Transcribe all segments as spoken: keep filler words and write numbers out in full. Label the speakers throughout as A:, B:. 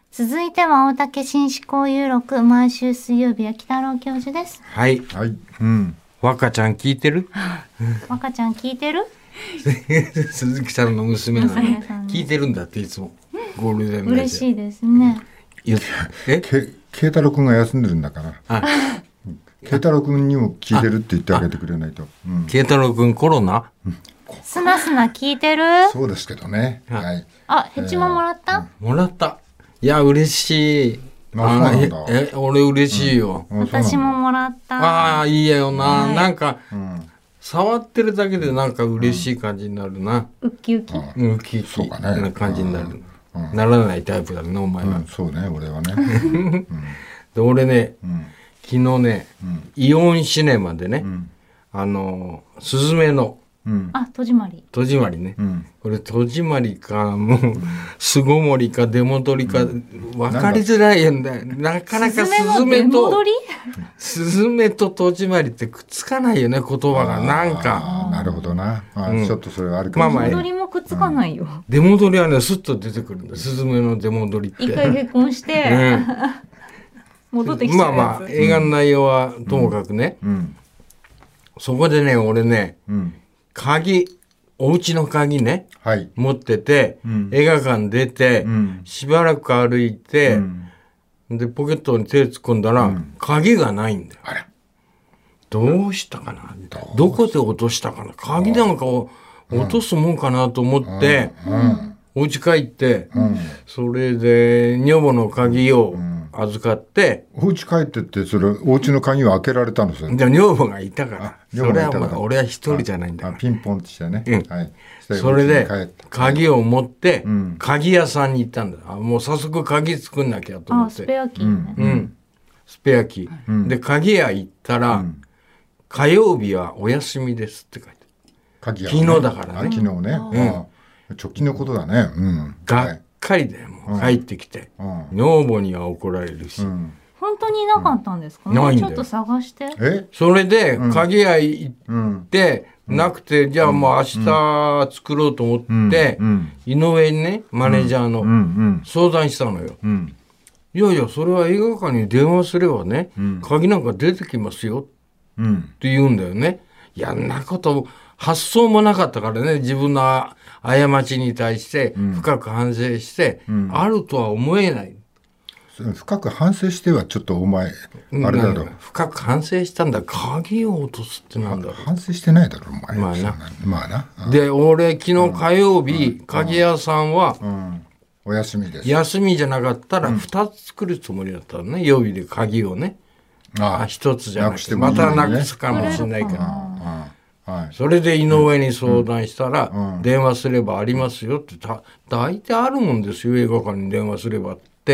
A: 続いては大竹紳士交友録、毎週水曜日は北郎教授です。
B: はい。
C: はい。うん。
B: 若ちゃん聞いてる？
A: 若ちゃん聞いてる？
B: 鈴木さんの娘なのに、
A: 娘さんね
B: 聞いてるんだっていつもゴールデンラジオ。
A: 嬉しいですね。
B: 言っえ？
C: け慶太郎くんが休んでるんだから。
B: あ、
C: 慶太郎くんにも聞いてるって言ってあげてくれないと。うん、
B: 慶太郎くんコロナ？
A: すなすな聞いてる？
C: そうですけどね。
B: あ
C: はい。
A: あ、ヘチマもらった？
B: もらった。いや嬉しい。
C: あ、そうなんだ。
B: え、え俺嬉しいよ。
C: うん、あ、そうなんだ。
A: 私ももらった。
B: ああ、いいやよな、
A: はい
B: なんか、
C: うん、
B: 触ってるだけでなんか嬉しい感じになるな。
A: ウッキウキ。
B: うん、ウキウキ
C: そうかね
B: な感じになる。
C: うん
B: ならないタイプだね、お前は。
C: うん、そうね、俺はね。うん
B: で、俺ね、
C: うん
B: 昨日ね、
C: うん
B: イオンシネマでね、
C: うん
B: あの、スズメの
C: うん
A: あ、戸締まり。
B: 戸締まりね。
C: うん
B: これ戸締まりか、もう、巣ごもりか出戻りか、分かりづらいんだよ。なかなかスズメと
A: 出戻、り？
B: スズメと戸締まりってくっつかないよね、言葉が。なんか。
C: あーなるほどな。あ、
B: うん
C: ちょっとそれはあるかもしれない。
B: まあまあ
A: 戻りもくっつかないよ。
B: 出戻りはね、スッと出てくるんだ。スズメの出戻りって。
A: 一回結婚して、
B: うん
A: 戻ってきちゃうやつ。
B: まあまあ、映画の内容はともかくね、
C: うん
B: そこでね、俺ね、
C: うん
B: 鍵、お家の鍵ね、
C: はい。
B: 持ってて、
C: うん
B: 映画館出て、
C: うん
B: しばらく歩いて、
C: うん
B: で、ポケットに手突っ込んだら、
C: うん
B: 鍵がないんだよ。
C: あれ。
B: どうしたかなどこで落としたかな鍵なんかを落とすもんかなと思って、
C: うん
B: お家帰って、
C: うん。
B: それで女房の鍵を預かって、
C: お家帰ってってそれお家の鍵を開けられたのそれ。
B: で女房がいたから
C: あ、
B: それは
C: 女房がいたから
B: まあ俺は一人じゃないんだ
C: あ
B: か
C: ピンポンってしてね。
B: うん
C: はい。
B: ら。それで
C: 帰って
B: 鍵を持って
C: うん
B: 鍵屋さんに行ったんだ。あもう早速鍵作んなきゃと思
A: あ、
B: って。
A: スペアキーね。
B: うん。スペアキー。
C: うん
B: で、鍵屋行ったら、
C: ん
B: 火曜日はお休みですって書いてある。
C: 鍵が
B: 昨日だからね
C: あ昨日ね。あ直近のことだね。うん。
B: がっかりでもう帰ってきて、
C: うん
B: 女房には怒られるし。
C: うん。
A: 本当にいなかったんですか？
B: うんないんだよ
A: ちょっと探して。
C: え？
B: それで、鍵屋行っ
C: うん。
B: て、なくて、じゃあもう明日作ろうと思って、
C: うん
B: 井上にね、マネージャーの、
C: うんうん
B: 相談したのよ。
C: うん
B: いやいや、それは映画館に電話すればね、
C: うん
B: 鍵なんか出てきますよ
C: うん
B: って言うんだよね。いやんなこと発想もなかったからね、自分の過ちに対して深く反省して、
C: ん
B: あるとは思えない。
C: 深く反省してはちょっとお前あれだろ
B: なん深く反省したんだ。鍵を落とすってなんだろ
C: 反省してないだろお前
B: まあな
C: そんなまあな
B: う。で、俺昨日火曜日、鍵屋さんは
C: うんお休みです
B: 休みじゃなかったらふたつ作るつもりだったのね、予備で鍵をね。あ、ひとつじゃなくて、またなくすかもしれないから。
C: あはい
B: それで井上に相談したら、
C: うん
B: 電話すればありますよって、た大体あるもんですよ、映画館に電話すればって。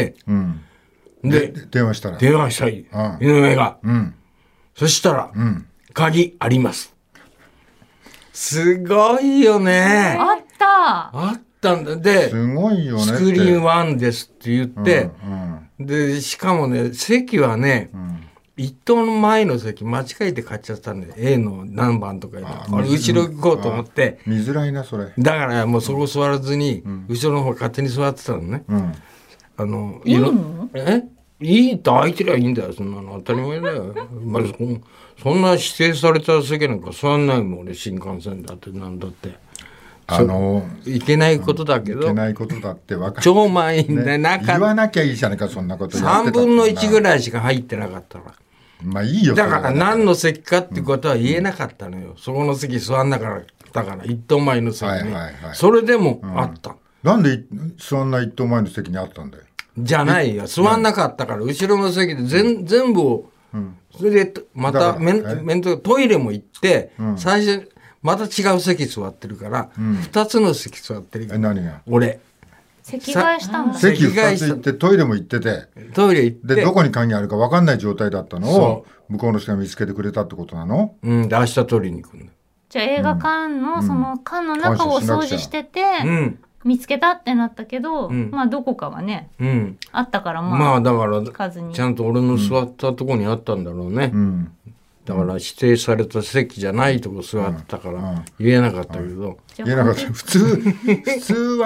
C: うん
B: で、
C: で電話したら
B: 電話したい、
C: うん
B: 井上が。
C: うん
B: そしたら、
C: うん
B: 鍵あります。すごいよね。
A: あった。
B: あったんだ。で、
C: すごいよねって
B: スクリーンワンですって言って、
C: うん
B: で、しかもね、席はね、
C: うん
B: 一等の前の席間違えて買っちゃったんで A の何番とか言ってあれ後ろ行こうと思って
C: 見づらいなそれ
B: だからもうそこ座らずに後ろの方勝手に座ってたのね、
C: うん
B: あの
A: いいの
B: ろえいいって空いてりゃいいんだよそんなの当たり前だよ、まあ、そそんな指定された席なんか座んないもん俺新幹線だってなんだって
C: あの
B: いけないことだけ
C: い
B: ど
C: けないことだって分かる
B: 超満員で
C: ね
B: 中
C: 言わなきゃいいじゃないかそんなことやって
B: 3
C: たって
B: 分のいちぐ
C: い
B: らいしか入ってなかったから
C: まあいいよ
B: だから
C: それは
B: 何の席かってことは言えなかったのよ。そこの席座んなから、だから一等前の席に。
C: はいはいはい
B: それでもあった。
C: なんでいそんな一等前の席にあったんだよ
B: じゃないよ。座んなかったから、後ろの席で全全部を、それでま
C: だから
B: た面
C: え
B: 面倒トイレも行って、最初また違う席座ってるから、二つの席座ってる
C: え何が
B: 俺。
A: 席替えしたんだ。
C: 席
B: 席替え
C: 二つ行ってトイレも行ってて
B: トイレ行って。
C: でどこに鍵あるか分かんない状態だったの
B: そ
C: を向こうの人が見つけてくれたってことなの
B: うん、で明日取りに行くんだ。
A: じゃあ映画館のその館の中を掃除してて、
B: うん、
A: 見つけたってなったけど、
B: ん
A: まあどこかはね、
B: うん。
A: あったからまあ、
B: まあだから、
A: 数に
B: ちゃんと俺の座ったとこにあったんだろうね。
C: うん
B: だから指定された席じゃないとこ座ってたから言えなかったけど、
A: じゃ
C: 言えなかった普通普通は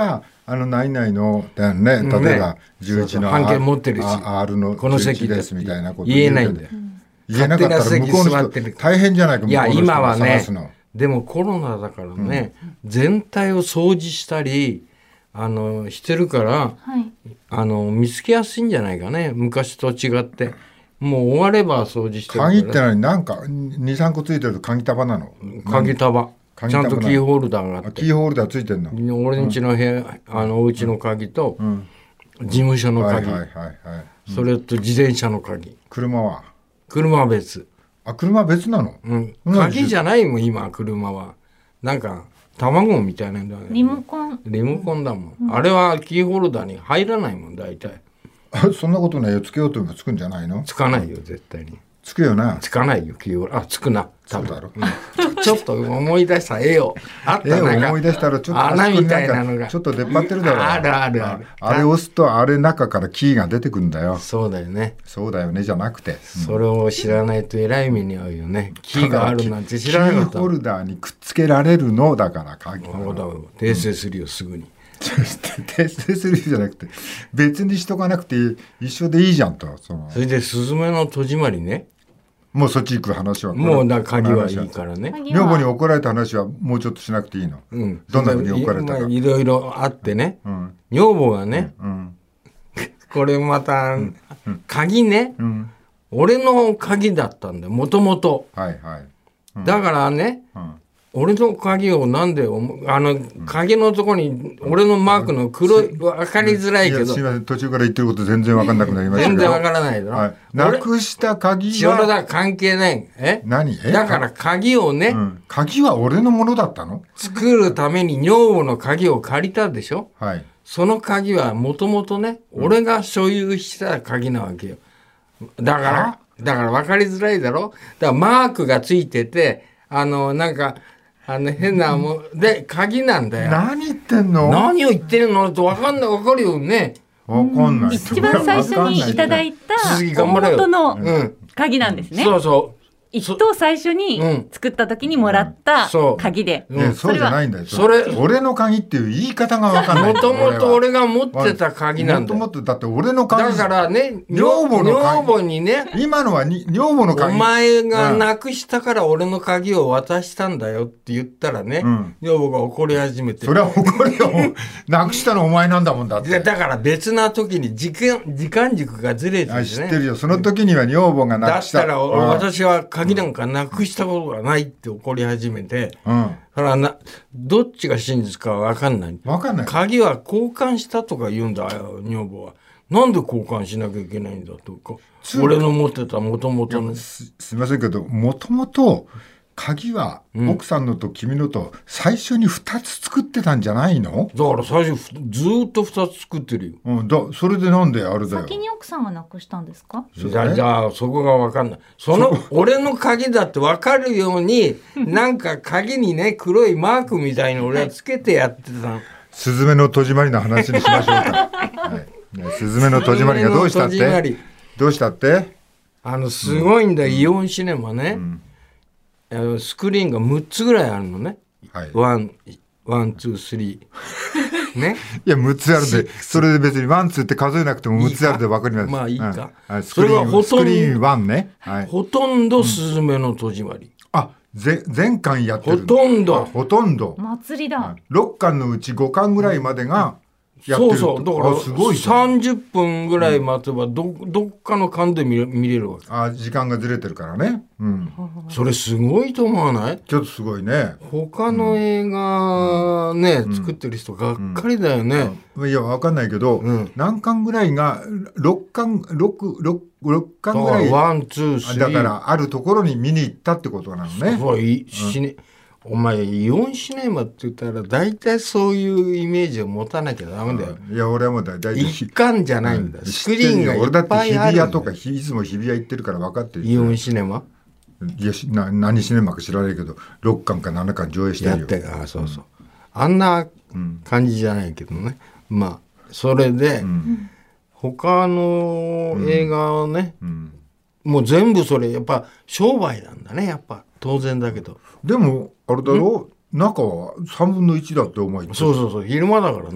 C: あの何々のだよね、例えば
B: ね
C: じゅういちの
B: そうそう半券持ってるし
C: あ R の
B: この席で
C: ですみたいなこと
B: 言えないんだよ。
C: 言えなかったら向こうの人
B: 勝手な席座ってる
C: 大変じゃないか。
B: いや
C: 向こうの人
B: 今はね
C: 探すの
B: でもコロナだからね、全体を掃除したりあのしてるから
A: はい。
B: あの見つけやすいんじゃないかね、昔と違って。もう終われば掃除してるから、
C: 鍵って何なんかにさんこついてると鍵束なの。
B: 鍵束
C: 鍵束
B: ちゃんとキーホルダーがあ
C: あ
B: って
C: キーホルダーついてんの。
B: 俺ん家の部屋、あのお家の鍵と、
C: ん
B: 事務所の鍵、
C: はいはいはいはい。
B: それと自転車の鍵、
C: 車は
B: 車は別、
C: あ車は別なの。
B: うん、
C: うん
B: 鍵じゃないもん今車は。なんか卵みたいなんだよね。
A: リモコン。
B: リモコンだもん、あれはキーホルダーに入らないもん大体。
C: あそんなことないよ。つけようと思えばつくんじゃないの。
B: つかないよ絶対に。
C: つくよな。
B: つかないよキーホルダー。あつくな多分
C: そうだろ
B: うんちょっと思い出した絵をあった
C: 絵を
B: なんか
C: 思い出したらちょっと
B: 穴みたいなのが
C: ちょっと出っ張ってるだろう。
B: あるあるある
C: あれ押すとあれ中からキーが出てくるんだよ。
B: そうだよね。
C: そうだよねじゃなくて、
B: それを知らないとえらい目に遭うよね。キーがあるなんて知らなかった。
C: キーホルダーにくっつけられるのだから鍵。
B: そうだよ訂正するよすぐに。
C: 訂正するじゃなくて別にしとかなくて一緒でいいじゃんと。その
B: それでスズメの戸締まりね。
C: もうそっち行く話は
B: もうだ鍵はいいからね。
A: 鍵は
C: 女房に怒られた話はもうちょっとしなくていいの。
B: うん。
C: どんなふうに怒られたか。
B: まあいろいろあってね。
C: うん
B: 女房がね、
C: うん
B: これまた、鍵ね、
C: うん
B: 俺の鍵だったんだよもともと。
C: はいはい。
B: だからね、
C: うん
B: 俺の鍵をなんでおもあの鍵のとこに俺のマークの黒い分かりづらいけど
C: いやすみません途中から言ってること全然わかんなくなりましたけど。
B: 全然わからないだろ。
C: はい、な
B: 俺
C: くした鍵
B: 千代田
C: は
B: だ関係ないえ
C: 何え
B: だから鍵をね、
C: うん、鍵は俺のものだったの。
B: 作るために女房の鍵を借りたでしょ。
C: はい。
B: その鍵はもともとね、俺が所有した鍵なわけよ。だからだから分かりづらいだろ。だからマークがついててあのなんかあの変なもんで鍵なんだよ。
C: 何言ってんの。
B: 何を言ってるのって分かんない分かるよね。
C: わかんない。
D: 一番最初にいただいた
B: 鈴木頑張れよ
D: 元の
B: うん。
D: 鍵なんですね。
B: そうそ
D: 一等最初に作った時にもらった
B: そう
D: 鍵で。
B: う。
C: ね、そうじゃないんだよ。
B: それ
C: 俺の鍵っていう言い方がわかんない。
B: もともと俺が持ってた鍵なんだよ。
C: もともとだって俺の鍵。
B: だからね、
C: 女房の鍵
B: 女房にね、
C: 今のはに女房の
B: お
C: 鍵。
B: 前がなくしたから俺の鍵を渡したんだよって言ったらね、
C: うん
B: 女房が怒り始めて。
C: それは怒るよ。なくしたのお前なんだもんだっ
B: で
C: て。
B: だから別な時に時間時間軸がずれて
C: あ
B: てね。
C: 知ってるよ。その時には女房がなくし。
B: だったたら
C: うん
B: 私は鍵なんかなくしたことがないって怒り始めて、
C: うん。
B: だからなどっちが真実かわかんない。
C: わかんない。
B: 鍵は交換したとか言うんだよ女房は。なんで交換しなきゃいけないんだとか。俺の持ってたもともとの。
C: すすみませんけど、もともと鍵は奥さんのと君のと最初にふたつ作ってたんじゃないの？
B: だから最初ふずーっとふたつ作ってるよ。
C: うん、だそれでなんであれだよ。
A: 先に奥さんがなくしたんですか？
B: じゃあじゃあそこが分かんない。その俺の鍵だって分かるようになんか鍵にね黒いマークみたいに俺はつけてやってたの。
C: スズメの戸締まりの話にしましょうか。はいね、スズメの戸締まりがどうしたっ
B: スズメの戸締ま
C: て
B: り？
C: どうしたって？
B: あのすごいんだ、イオンシネマね、あのスクリーンがむっつぐらいあるのね。
C: はい。
B: ワンワンツースリーね。
C: いやむっつあるで、それで別にワンツーって数えなくてもむっつあるで分かります。
B: まあいいか
C: うんはい、ス
B: それ
C: クリーン
B: はほとんど
C: スクリーンワンね。はい。
B: ほとんどスズメの戸締まり。
C: あ、ぜ全巻やってる。
B: ほとんど
C: あほとんど。
A: 祭りだ。
C: ろっかんのうちごかんぐらいまでがやってる。
B: そうそうだから
C: あすごいじゃん。
B: さんじゅっぷんぐらい待てばどどっかの間で見れ見れるわけ。
C: あ時間がずれてるからね。うん。
B: それすごいと思わない？
C: ちょっとすごいね。
B: 他の映画ね、作ってる人がっかりだよね。
C: いやわかんないけど、
B: うん
C: 何巻ぐらいがろっかんろく ろっかんぐらい
B: ワンツースリー。
C: だからあるところに見に行ったってことなのね。
B: そういシネお前イオンシネマって言ったら大体そういうイメージを持たなきゃダメだよ。
C: いや俺はもうだだいたい
B: 一貫じゃないんだ。スクリーンがい
C: 俺だって日
B: っぱいあるんだよ。
C: 比谷とかいつも日比谷行ってるから分かってる
B: イオンシネマ
C: いやしな何シネマか知らないけどろっかんかななかん上映してるよ。
B: やってあそうそう、あんな感じじゃないけどね。まあそれで、
C: うん
B: 他の映画をね、
C: うん
B: もう全部それやっぱ商売なんだねやっぱ当然だけど。
C: でもあれだろう中はさんぶんのいちだってお前言ってた。
B: そうそうそう昼間だからね。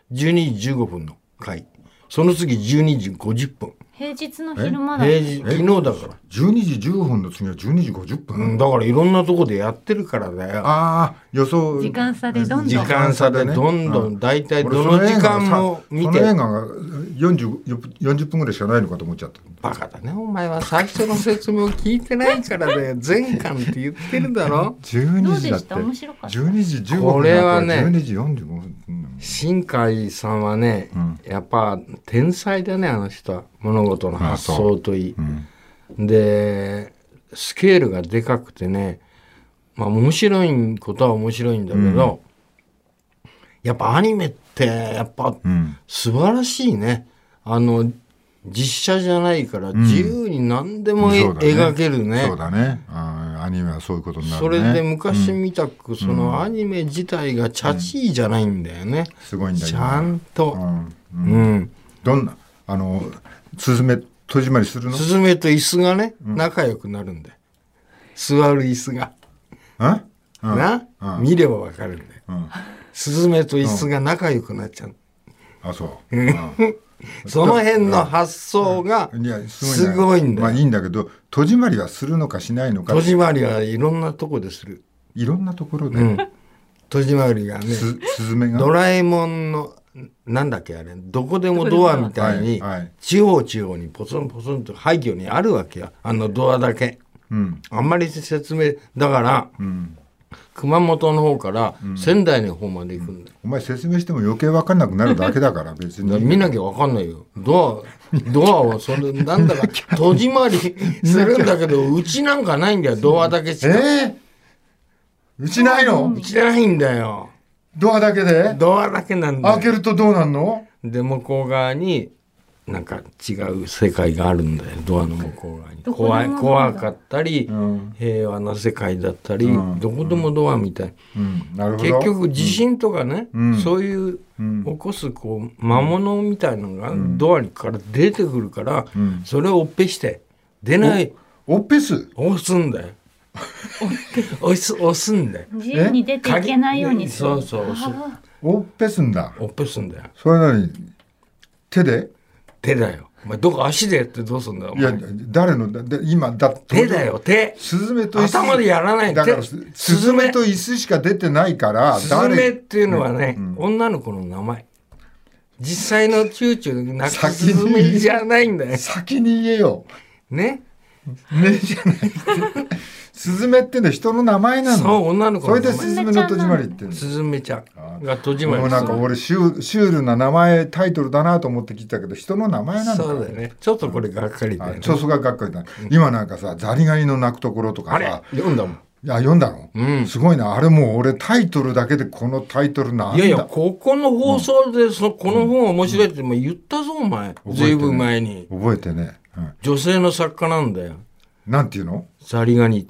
B: じゅうにじじゅうごふんの回。その次じゅうにじごじゅっぷん。
A: 平日の昼間だ。
B: 平日、昨日だから。
C: じゅうにじじゅうごふんの次はじゅうにじごじゅっぷん、
B: うん、だからいろんなとこでやってるからだよ。
C: ああ、予想。
D: 時間差でどんどん。
B: 時間差でどんどん、だいたいどの時間も見て。
C: その映画がよんじゅう、よんじゅっぷんぐらいしかないのかと思っちゃった。
B: バカだね、お前は最初の説明を聞いてないからだよ。前巻って言ってるだろ。
C: じゅうにじだって。
A: 面白かった。
C: じゅうにじじゅうごふん。
B: これはね、
C: じゅうにじよんじゅうごふん。
B: 新海さんはね、うん、やっぱ天才だね、あの人は。物事の発想といい。うん、で、スケールがでかくてね、まあ面白いことは面白いんだけど、うん、やっぱアニメってやっぱ素晴らしいね。あの実写じゃないから自由に何でも、うん、描けるね。
C: そうだね。あ、アニメはそういうことになるね。
B: それで昔みたく、うん、そのアニメ自体がチャチーじゃないんだよね。
C: すごいんだよ。
B: ちゃんと。
C: うんうんうん、どんなあのスズメ戸締まりするの？
B: スズメと椅子がね、うん、仲良くなるんだよ。座る椅子が。
C: あ？
B: な、うん、見ればわかるんだよ。うん、スズメと椅子が仲良くなっちゃう。
C: うん、あ、そう。うん
B: その辺の発想がすごいんだよ。
C: まあいいんだけど、戸締まりはするのかしないのか。
B: 戸締まりはいろんなとこでする。
C: いろんなところで。
B: うん、戸締まりがね、
C: すスズメが。
B: ドラえもんのなんだっけあれ、どこでもドアみたいに地方地方にポツンポツンと廃墟にあるわけよ。あのドアだけ。うん、あんまり説明だから。うん、熊本の方から仙台の方まで行くんだよ、
C: うん、お前説明しても余計分かんなくなるだけだから別に
B: 見なきゃ分かんないよ。ドアドアをそれなんだか戸締まりするんだけどうちなんかないんだよ。ドアだけしか。
C: えー、うちないの？
B: うちないんだよ。
C: ドアだけで？
B: ドアだけなんだよ。
C: 開けるとどうなんの？
B: で向こう側になんか違う世界があるんだよ。ドアの向こう側に怖い怖かったり、うん、平和な世界だったり、うん、どこでもドアみたい、うん、なるほど。結局地震とかね、うん、そういう起こすこう魔物みたいなのがドアから出てくるから、うん、それをオッペして出ない
C: オッペス
B: 押すんだよ。押す押すんだよ。
A: 自由に出ていけないようにする。
B: そうそうそう。
C: オッペすんだ。
B: オッペすんだよ。
C: それなに手で？
B: 手だよ。お前どこ足でやってどうすんだよ。
C: いや誰のだ今だ
B: 手だよ手。
C: スズメと椅子
B: 頭でやらない。
C: だからスズメと椅子しか出てないから
B: スズメっていうのはね、うん、女の子の名前。実際のチューチュー泣くスズメじゃないんだよ。
C: 先に言えよ。
B: ね。
C: ねじゃないって。スズメってね人の名前なの。
B: そう女の子
C: の名前。それでスズメの戸締まりって
B: スズメちゃんが戸締まり。
C: もうなんか俺シュシュールな名前タイトルだなと思って聞いたけど人の名前なんだ。
B: そうだよね。ちょっとこれがっかりだよね。
C: そうそうがっかりだ、うん。今なんかさザリガニの鳴くところとかさ。
B: あれ読んだもん。
C: いや読んだの、うん、すごいな。あれもう俺タイトルだけでこのタイトルなんだ。
B: いやいやここの放送でその、うん、この本面白いって言ったぞお前。ずいぶん前に。
C: 覚えてね、うん。
B: 女性の作家なんだよ。
C: なんていうの？
B: ザリガニ。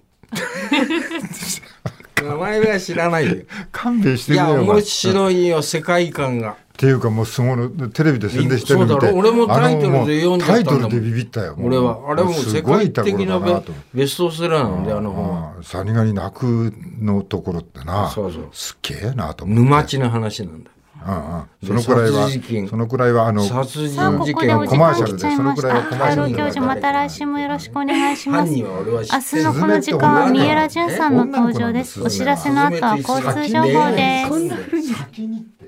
B: 名前は知らないよ。
C: 勘弁してくれよ。
B: いや面白いよ世界観が。
C: っていうかもうすごいテレビで宣伝してるみたい。
B: そうだろ。俺もタイトルで読んじゃったんだもん。
C: タイトルでビビったよ。
B: 俺はあれも世界的なベ、ベストセラーなんであの本。
C: ザリガニ鳴くのところってな。そうそう。すっげえなと思って。
B: 沼地の話なんだ。
C: ああそのくらいはそのくらいはあの
B: 殺人事
A: 件
B: の
C: コマーシャルでそのくらいはコマーシャルで。
A: 教授また来週もよろしくお願いします。
B: 明日
A: のこの時間は三浦淳さんの登場です。お知らせの後は交通情報です。